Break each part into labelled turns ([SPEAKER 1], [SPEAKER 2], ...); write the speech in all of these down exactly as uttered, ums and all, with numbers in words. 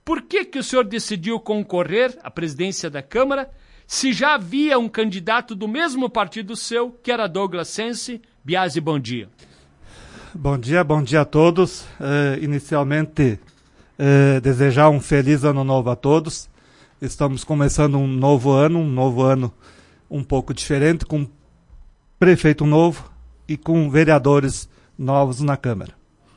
[SPEAKER 1] Por que que o senhor decidiu concorrer à presidência da Câmara, se já havia um candidato do mesmo partido seu, que era Douglas Sensi? Biasi, bom dia.
[SPEAKER 2] Bom dia, bom dia a todos. Uh, inicialmente, uh, desejar um feliz ano novo a todos. Estamos começando um novo ano, um novo ano um pouco diferente, com prefeito novo e com vereadores novos na Câmara.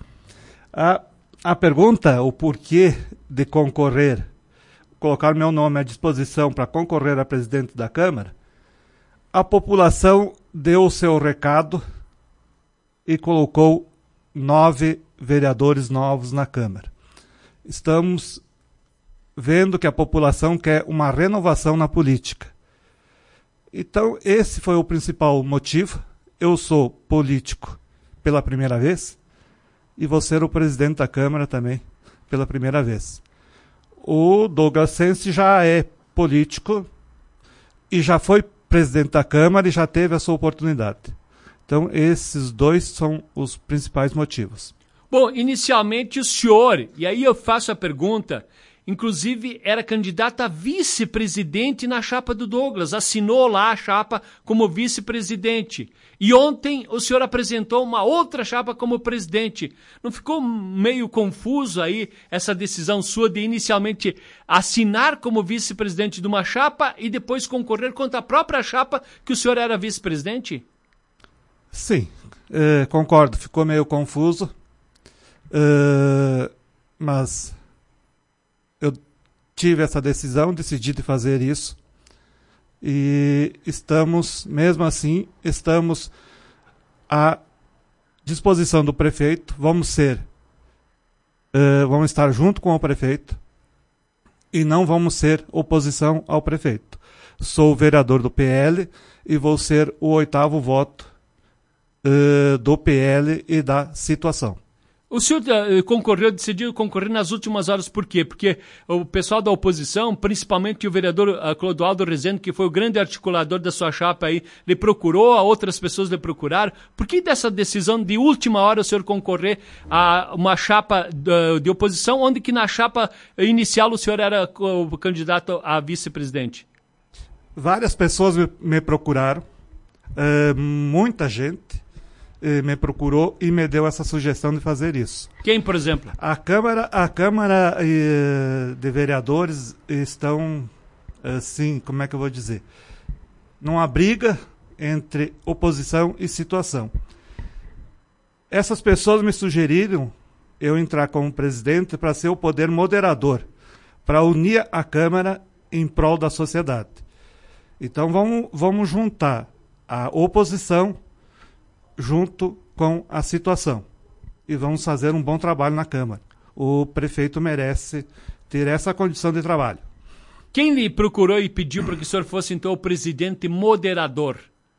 [SPEAKER 2] A, a pergunta, o porquê de concorrer, colocar meu nome à disposição para concorrer a presidente da Câmara, a população deu o seu recado e colocou nove vereadores novos na Câmara. Estamos vendo que a população quer uma renovação na política. Então, esse foi o principal motivo. Eu sou político pela primeira vez e vou ser o presidente da Câmara também pela primeira vez. O Douglas Sensi já é político e já foi presidente da Câmara e já teve a sua oportunidade. Então, esses dois são os principais motivos.
[SPEAKER 1] Bom, inicialmente o senhor, e aí eu faço a pergunta, inclusive era candidato a vice-presidente na chapa do Douglas, assinou lá a chapa como vice-presidente. E ontem o senhor apresentou uma outra chapa como presidente. Não ficou meio confuso aí essa decisão sua de inicialmente assinar como vice-presidente de uma chapa e depois concorrer contra a própria chapa que o senhor era vice-presidente?
[SPEAKER 2] Sim, eh, concordo, ficou meio confuso, eh, mas eu tive essa decisão, decidi de fazer isso e estamos, mesmo assim, estamos à disposição do prefeito, vamos ser, eh, vamos estar junto com o prefeito e não vamos ser oposição ao prefeito. Sou vereador do P L e vou ser o oitavo voto do P L e da situação.
[SPEAKER 1] O senhor uh, concorreu, decidiu concorrer nas últimas horas, por quê? Porque o pessoal da oposição, principalmente o vereador uh, Clodoaldo Rezende, que foi o grande articulador da sua chapa aí, lhe procurou, outras pessoas lhe procuraram. Por que dessa decisão de última hora o senhor concorrer a uma chapa uh, de oposição, onde que na chapa inicial o senhor era o candidato a vice-presidente?
[SPEAKER 2] Várias pessoas me, me procuraram, uh, muita gente me procurou e me deu essa sugestão de fazer isso.
[SPEAKER 1] Quem, por exemplo?
[SPEAKER 2] A Câmara, a Câmara eh, de Vereadores estão, assim, como é que eu vou dizer? Numa briga entre oposição e situação. Essas pessoas me sugeriram eu entrar como presidente para ser o poder moderador, para unir a Câmara em prol da sociedade. Então vamos, vamos juntar a oposição junto com a situação. E vamos fazer um bom trabalho na Câmara. O prefeito merece ter essa condição de trabalho.
[SPEAKER 1] Quem lhe procurou e pediu para que o senhor fosse, então, o presidente moderador?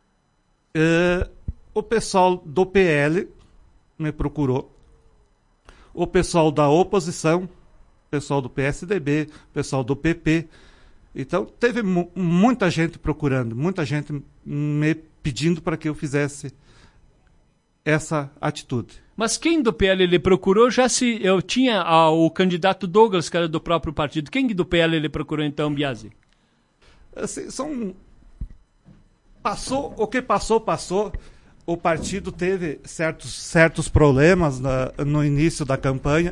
[SPEAKER 2] É, o pessoal do P L me procurou. O pessoal da oposição, o pessoal do P S D B, o pessoal do P P. Então, teve mu- muita gente procurando, muita gente me pedindo para que eu fizesse essa atitude.
[SPEAKER 1] Mas quem do P L lhe procurou já se eu tinha ah, o candidato Douglas, que era do próprio partido. Quem do P L lhe procurou então, Biasi?
[SPEAKER 2] Assim, são passou o que passou passou. O partido teve certos certos problemas na, no início da campanha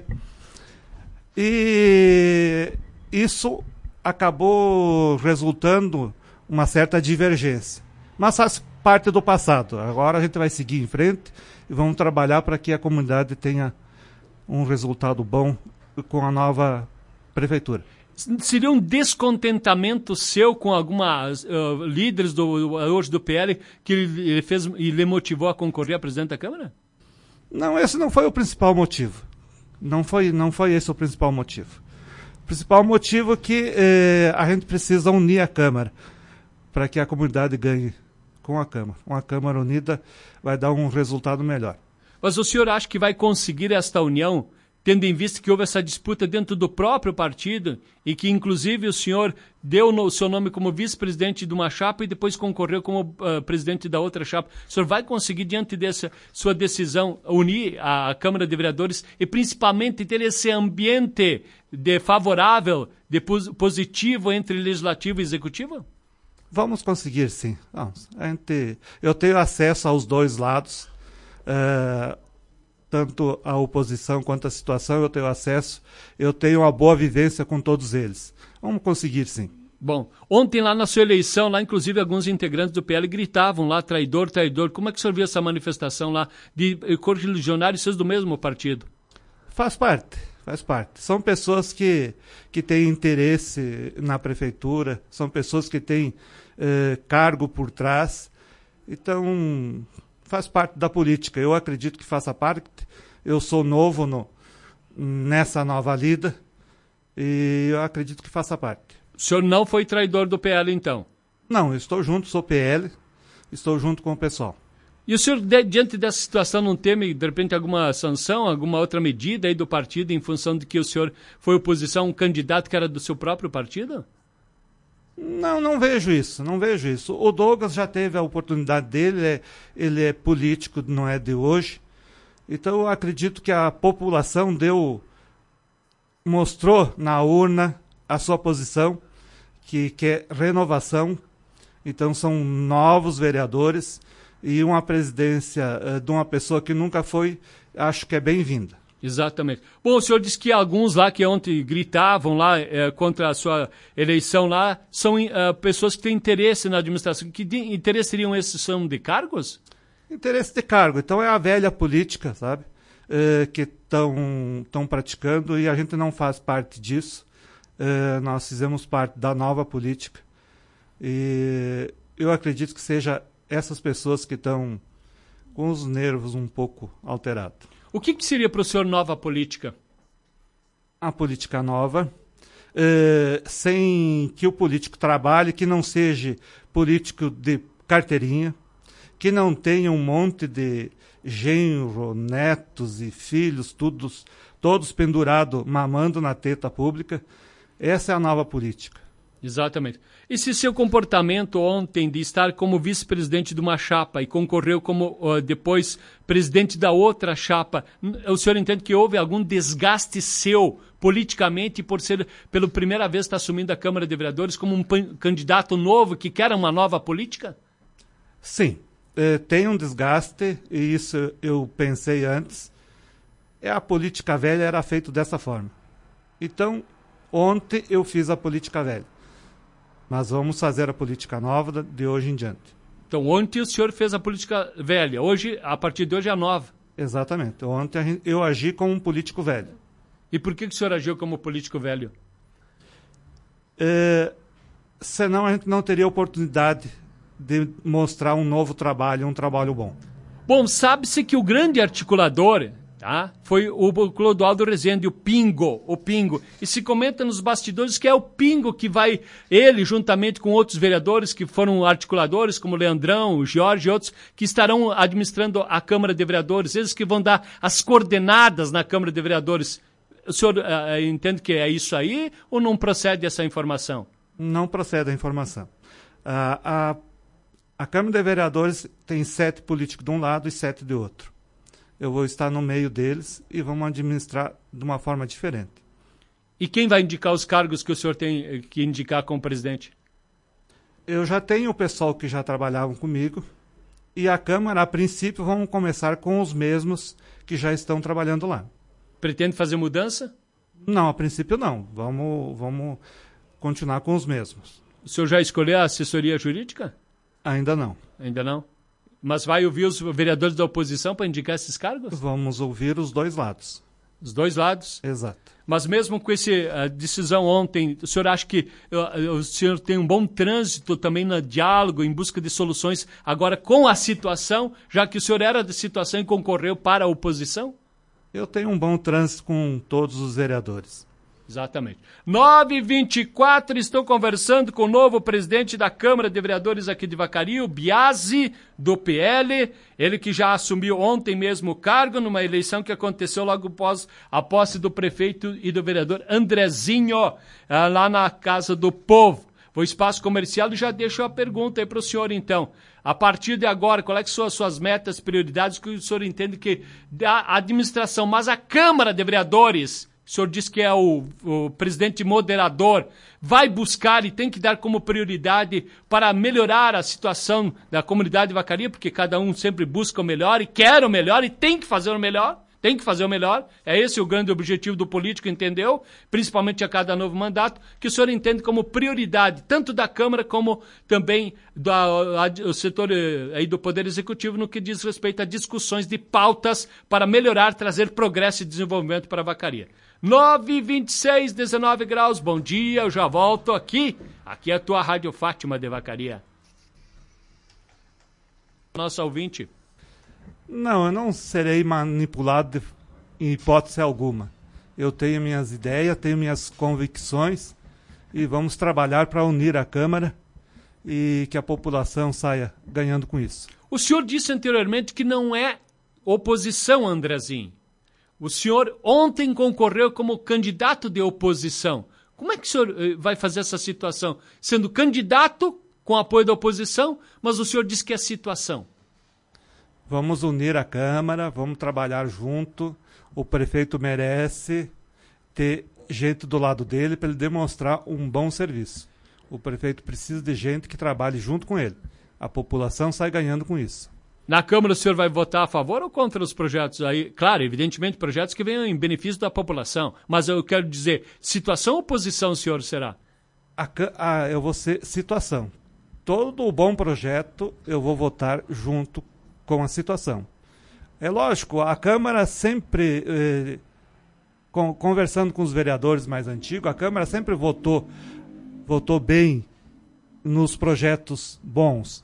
[SPEAKER 2] e isso acabou resultando uma certa divergência. Mas faz parte do passado. Agora a gente vai seguir em frente e vamos trabalhar para que a comunidade tenha um resultado bom com a nova prefeitura.
[SPEAKER 1] Seria um descontentamento seu com algumas uh, líderes do, hoje do P L que ele fez e lhe motivou a concorrer a presidente da Câmara?
[SPEAKER 2] Não, esse não foi o principal motivo. Não foi, não foi esse o principal motivo. O principal motivo é que eh, a gente precisa unir a Câmara para que a comunidade ganhe com a Câmara. Uma Câmara unida vai dar um resultado melhor.
[SPEAKER 1] Mas o senhor acha que vai conseguir esta união tendo em vista que houve essa disputa dentro do próprio partido e que, inclusive, o senhor deu o seu nome como vice-presidente de uma chapa e depois concorreu como uh, presidente da outra chapa. O senhor vai conseguir, diante dessa sua decisão, unir a Câmara de Vereadores e, principalmente, ter esse ambiente de favorável, de positivo entre Legislativo e Executivo?
[SPEAKER 2] Vamos conseguir, sim. Vamos. A gente, eu tenho acesso aos dois lados. Uh, tanto a oposição quanto a situação, eu tenho acesso, eu tenho uma boa vivência com todos eles. Vamos conseguir, sim.
[SPEAKER 1] Bom, ontem lá na sua eleição, lá inclusive alguns integrantes do P L gritavam lá, traidor, traidor. Como é que o senhor viu essa manifestação lá de correligionários seus do mesmo partido?
[SPEAKER 2] Faz parte, faz parte. São pessoas que, que têm interesse na prefeitura, são pessoas que têm eh, cargo por trás, então faz parte da política. Eu acredito que faça parte. Eu sou novo no, nessa nova lida e eu acredito que faça parte.
[SPEAKER 1] O senhor não foi traidor do P L, então?
[SPEAKER 2] Não, eu estou junto, sou P L, estou junto com o pessoal.
[SPEAKER 1] E o senhor, de, diante dessa situação, não teme, de repente, alguma sanção, alguma outra medida aí do partido em função de que o senhor foi oposição a um candidato que era do seu próprio partido?
[SPEAKER 2] Não, não vejo isso, não vejo isso. O Douglas já teve a oportunidade dele, é, ele é político, não é de hoje. Então eu acredito que a população deu, mostrou na urna a sua posição, que quer renovação. Então são novos vereadores e uma presidência uh, de uma pessoa que nunca foi, acho que é bem-vinda.
[SPEAKER 1] Exatamente. Bom, o senhor disse que alguns lá que ontem gritavam lá eh, contra a sua eleição lá são eh, pessoas que têm interesse na administração. Que de, interesse teriam esses? São de cargos?
[SPEAKER 2] Interesse de cargo. Então é a velha política, sabe? Eh, que estão praticando e a gente não faz parte disso. Eh, nós fizemos parte da nova política. E eu acredito que seja essas pessoas que estão com os nervos um pouco alterados.
[SPEAKER 1] O que, que seria para o senhor nova política?
[SPEAKER 2] A política nova, eh, sem que o político trabalhe, que não seja político de carteirinha, que não tenha um monte de genro, netos e filhos, todos, todos pendurados, mamando na teta pública. Essa é a nova política. Exatamente.
[SPEAKER 1] E se seu comportamento ontem de estar como vice-presidente de uma chapa e concorreu como uh, depois presidente da outra chapa, o senhor entende que houve algum desgaste seu politicamente por ser pela primeira vez está assumindo a Câmara de Vereadores como um candidato novo que quer uma nova política?
[SPEAKER 2] Sim, eh, tem um desgaste e isso eu pensei antes. É, a política velha era feita dessa forma. Então, ontem eu fiz a política velha. Mas vamos fazer a política nova de hoje em diante.
[SPEAKER 1] Então, ontem o senhor fez a política velha. Hoje, a partir de hoje, é a nova.
[SPEAKER 2] Exatamente. Ontem eu agi como um político velho.
[SPEAKER 1] E por que, que o senhor agiu como político velho?
[SPEAKER 2] É, senão a gente não teria oportunidade de mostrar um novo trabalho, um trabalho bom.
[SPEAKER 1] Bom, sabe-se que o grande articulador... Tá? Foi o Clodoaldo Rezende, o Pingo, o Pingo. E se comenta nos bastidores que é o Pingo que vai, ele, juntamente com outros vereadores que foram articuladores, como o Leandrão, o Jorge e outros, que estarão administrando a Câmara de Vereadores, eles que vão dar as coordenadas na Câmara de Vereadores. O senhor uh, entende que é isso aí ou não procede essa informação?
[SPEAKER 2] Não procede a informação. Uh, a, a Câmara de Vereadores tem sete políticos de um lado e sete de outro. Eu vou estar no meio deles e vamos administrar de uma forma diferente.
[SPEAKER 1] E quem vai indicar os cargos que o senhor tem que indicar como presidente?
[SPEAKER 2] Eu já tenho o pessoal que já trabalhavam comigo e a Câmara, a princípio, vamos começar com os mesmos que já estão trabalhando lá.
[SPEAKER 1] Pretende fazer mudança?
[SPEAKER 2] Não, a princípio não. Vamos, vamos continuar com os mesmos.
[SPEAKER 1] O senhor já escolheu a assessoria jurídica?
[SPEAKER 2] Ainda não.
[SPEAKER 1] Ainda não? Mas vai ouvir os vereadores da oposição para indicar esses cargos?
[SPEAKER 2] Vamos ouvir os dois lados.
[SPEAKER 1] Os dois lados?
[SPEAKER 2] Exato.
[SPEAKER 1] Mas mesmo com essa decisão ontem, o senhor acha que uh, o senhor tem um bom trânsito também no diálogo, em busca de soluções agora com a situação, já que o senhor era da situação e concorreu para a oposição?
[SPEAKER 2] Eu tenho um bom trânsito com todos os vereadores.
[SPEAKER 1] Exatamente. nove e vinte e quatro, estou conversando com o novo presidente da Câmara de Vereadores aqui de Vacaria, o Biasi, do P L, ele que já assumiu ontem mesmo o cargo numa eleição que aconteceu logo após a posse do prefeito e do vereador Andrezinho, lá na Casa do Povo. O espaço comercial, e já deixo a pergunta aí para o senhor, então. A partir de agora, quais é que são as suas metas, prioridades, que o senhor entende que a administração, mas a Câmara de Vereadores, o senhor diz que é o, o presidente moderador, vai buscar e tem que dar como prioridade para melhorar a situação da comunidade de Vacaria, porque cada um sempre busca o melhor e quer o melhor e tem que fazer o melhor. Tem que fazer o melhor, é esse o grande objetivo do político, entendeu? Principalmente a cada novo mandato, que o senhor entende como prioridade, tanto da Câmara como também do a, a, setor aí do Poder Executivo, no que diz respeito a discussões de pautas para melhorar, trazer progresso e desenvolvimento para a Vacaria. nove e vinte e seis, dezenove graus, bom dia, eu já volto aqui. Aqui é a tua Rádio Fátima de Vacaria. Nosso ouvinte.
[SPEAKER 2] Não, eu não serei manipulado de, em hipótese alguma. Eu tenho minhas ideias, tenho minhas convicções e vamos trabalhar para unir a Câmara e que a população saia ganhando com isso.
[SPEAKER 1] O senhor disse anteriormente que não é oposição, Andrezinho. O senhor ontem concorreu como candidato de oposição. Como é que o senhor eh, vai fazer essa situação? Sendo candidato com apoio da oposição, mas o senhor disse que é situação.
[SPEAKER 2] Vamos unir a Câmara, vamos trabalhar junto. O prefeito merece ter gente do lado dele para ele demonstrar um bom serviço. O prefeito precisa de gente que trabalhe junto com ele. A população sai ganhando com isso.
[SPEAKER 1] Na Câmara o senhor vai votar a favor ou contra os projetos aí? Claro, evidentemente projetos que venham em benefício da população. Mas eu quero dizer, situação ou oposição o senhor será?
[SPEAKER 2] A, a, eu vou ser situação. Todo bom projeto eu vou votar junto com a situação. É lógico, a Câmara sempre, eh, com, conversando com os vereadores mais antigos, a Câmara sempre votou, votou bem nos projetos bons.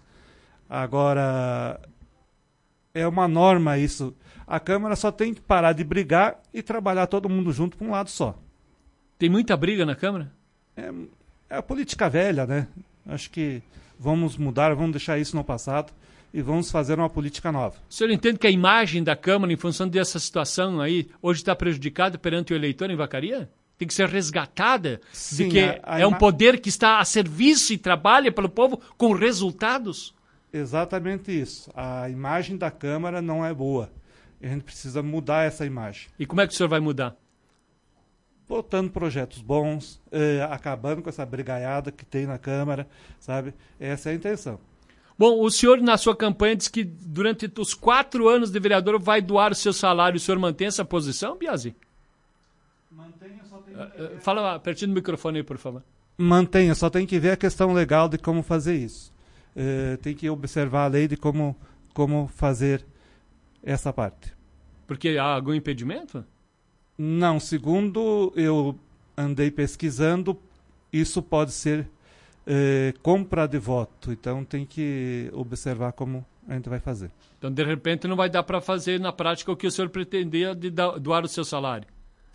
[SPEAKER 2] Agora, é uma norma isso. A Câmara só tem que parar de brigar e trabalhar todo mundo junto para um lado só.
[SPEAKER 1] Tem muita briga na Câmara?
[SPEAKER 2] É, é a política velha, né? Acho que vamos mudar, vamos deixar isso no passado e vamos fazer uma política nova.
[SPEAKER 1] O senhor entende que a imagem da Câmara, em função dessa situação aí, hoje está prejudicada perante o eleitor em Vacaria? Tem que ser resgatada?
[SPEAKER 2] Sim,
[SPEAKER 1] de que
[SPEAKER 2] a, a
[SPEAKER 1] é um
[SPEAKER 2] ima...
[SPEAKER 1] poder que está a serviço e trabalha pelo povo com resultados?
[SPEAKER 2] Exatamente isso. A imagem da Câmara não é boa. A gente precisa mudar essa imagem.
[SPEAKER 1] E como é que o senhor vai mudar?
[SPEAKER 2] Votando projetos bons, eh, acabando com essa brigaiada que tem na Câmara, sabe? Essa é a intenção.
[SPEAKER 1] Bom, o senhor, na sua campanha, disse que durante os quatro anos de vereador vai doar o seu salário. O senhor mantém essa posição, Biasi?
[SPEAKER 2] Mantenha, só tem
[SPEAKER 1] que ver... Fala pertinho do microfone aí, por favor.
[SPEAKER 2] Mantenha, só tem que ver a questão legal de como fazer isso. Uh, tem que observar a lei de como, como fazer essa parte.
[SPEAKER 1] Porque há algum impedimento?
[SPEAKER 2] Não, segundo eu andei pesquisando, isso pode ser uh, compra de voto. Então tem que observar como a gente vai fazer.
[SPEAKER 1] Então, de repente, não vai dar para fazer na prática o que o senhor pretendia de doar o seu salário?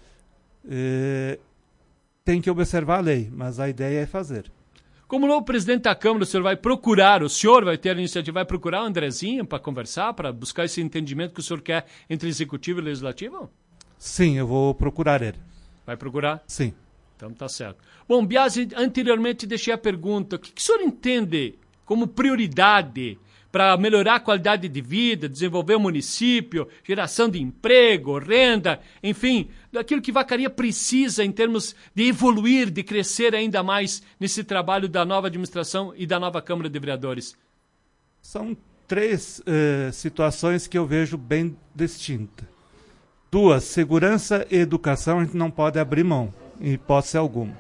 [SPEAKER 2] Uh, tem que observar a lei, mas a ideia é fazer.
[SPEAKER 1] Como novo presidente da Câmara, o senhor vai procurar, o senhor vai ter a iniciativa, vai procurar o Andrezinho para conversar, para buscar esse entendimento que o senhor quer entre executivo e legislativo?
[SPEAKER 2] Sim, eu vou procurar ele.
[SPEAKER 1] Vai procurar?
[SPEAKER 2] Sim.
[SPEAKER 1] Então tá certo. Bom, Biasi, anteriormente deixei a pergunta, o que, que o senhor entende como prioridade para melhorar a qualidade de vida, desenvolver o município, geração de emprego, renda, enfim, daquilo que Vacaria precisa em termos de evoluir, de crescer ainda mais nesse trabalho da nova administração e da nova Câmara de Vereadores?
[SPEAKER 2] São três uh, situações que eu vejo bem distintas. Duas, segurança e educação, a gente não pode abrir mão, em hipótese alguma.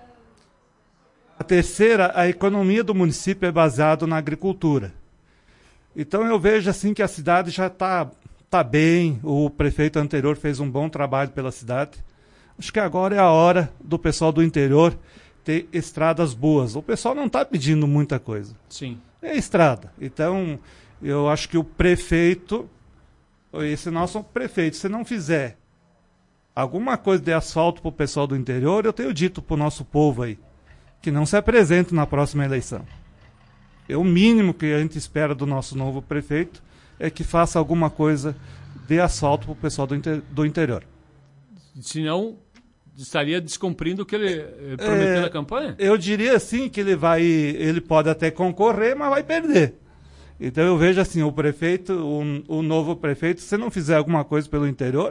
[SPEAKER 2] A terceira, a economia do município é baseada na agricultura. Então eu vejo assim que a cidade já está tá bem, o prefeito anterior fez um bom trabalho pela cidade. Acho que agora é a hora do pessoal do interior ter estradas boas. O pessoal não está pedindo muita coisa.
[SPEAKER 1] Sim.
[SPEAKER 2] É estrada. Então eu acho que o prefeito, esse nosso prefeito, se não fizer alguma coisa de asfalto para o pessoal do interior, eu tenho dito para o nosso povo aí, que não se apresente na próxima eleição. É o mínimo que a gente espera do nosso novo prefeito, é que faça alguma coisa de asfalto para o pessoal do, inter, do interior.
[SPEAKER 1] Senão, estaria descumprindo o que ele prometeu é, na campanha?
[SPEAKER 2] Eu diria assim que ele vai, ele pode até concorrer, mas vai perder. Então eu vejo assim, o prefeito, o, o novo prefeito, se não fizer alguma coisa pelo interior,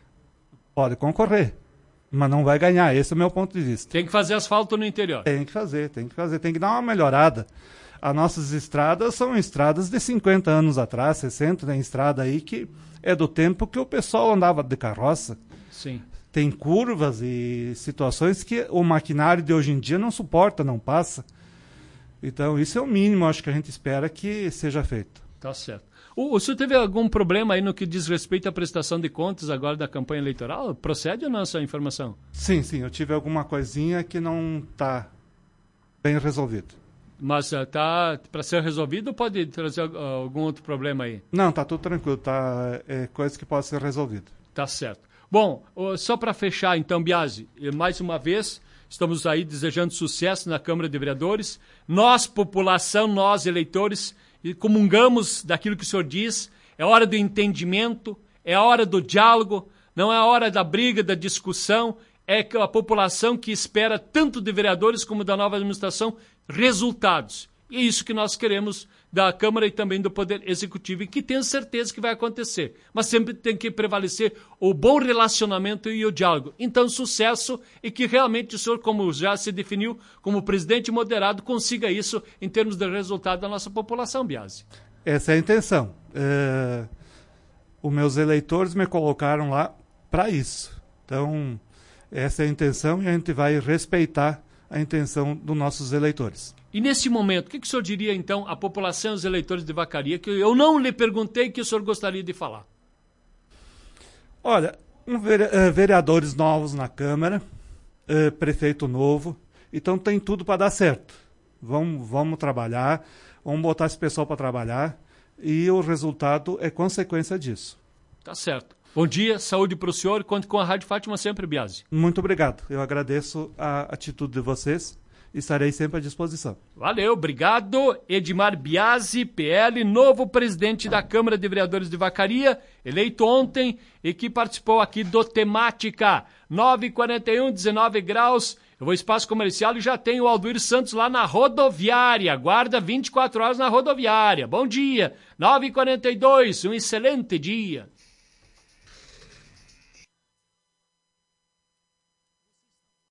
[SPEAKER 2] pode concorrer, mas não vai ganhar. Esse é o meu ponto de vista.
[SPEAKER 1] Tem que fazer asfalto no interior.
[SPEAKER 2] Tem que fazer, tem que fazer, tem que dar uma melhorada. As nossas estradas são estradas de cinquenta anos atrás, sessenta, tem estrada aí que é do tempo que o pessoal andava de carroça.
[SPEAKER 1] Sim.
[SPEAKER 2] Tem curvas e situações que o maquinário de hoje em dia não suporta, não passa. Então, isso é o mínimo, acho que a gente espera que seja feito.
[SPEAKER 1] Tá certo. O, o senhor teve algum problema aí no que diz respeito à prestação de contas agora da campanha eleitoral? Procede ou não essa informação?
[SPEAKER 2] Sim, sim, eu tive alguma coisinha que não está bem resolvido.
[SPEAKER 1] Mas está uh, para ser resolvido ou pode trazer uh, algum outro problema aí?
[SPEAKER 2] Não, está tudo tranquilo, tá, é coisa que pode ser resolvida.
[SPEAKER 1] Tá certo. Bom, uh, só para fechar então, Biasi, mais uma vez, estamos aí desejando sucesso na Câmara de Vereadores. Nós, população, nós, eleitores, comungamos daquilo que o senhor diz. É hora do entendimento, é a hora do diálogo, não é a hora da briga, da discussão. É a população que espera tanto de vereadores como da nova administração resultados. E é isso que nós queremos da Câmara e também do Poder Executivo, e que tenho certeza que vai acontecer. Mas sempre tem que prevalecer o bom relacionamento e o diálogo. Então, sucesso, e que realmente o senhor, como já se definiu como presidente moderado, consiga isso em termos de resultado da nossa população, Biasi.
[SPEAKER 2] Essa é a intenção. É... Os meus eleitores me colocaram lá para isso. Então, essa é a intenção e a gente vai respeitar a intenção dos nossos eleitores.
[SPEAKER 1] E nesse momento, o que, que o senhor diria, então, à população e aos eleitores de Vacaria, que eu não lhe perguntei que o senhor gostaria de falar?
[SPEAKER 2] Olha, um vereadores novos na Câmara, eh, prefeito novo, então tem tudo para dar certo. Vamos, vamos trabalhar, vamos botar esse pessoal para trabalhar e o resultado é consequência disso.
[SPEAKER 1] Tá certo. Bom dia, saúde para o senhor e conte com a Rádio Fátima sempre, Biasi.
[SPEAKER 2] Muito obrigado. Eu agradeço a atitude de vocês e estarei sempre à disposição.
[SPEAKER 1] Valeu, obrigado. Edmar Biasi, P L, novo presidente da Câmara de Vereadores de Vacaria, eleito ontem e que participou aqui do Temática. nove e quarenta e um, dezenove graus. Eu vou ao espaço comercial e já tem o Alduir Santos lá na rodoviária. Guarda vinte e quatro horas na rodoviária. Bom dia. nove e quarenta e dois, um excelente dia.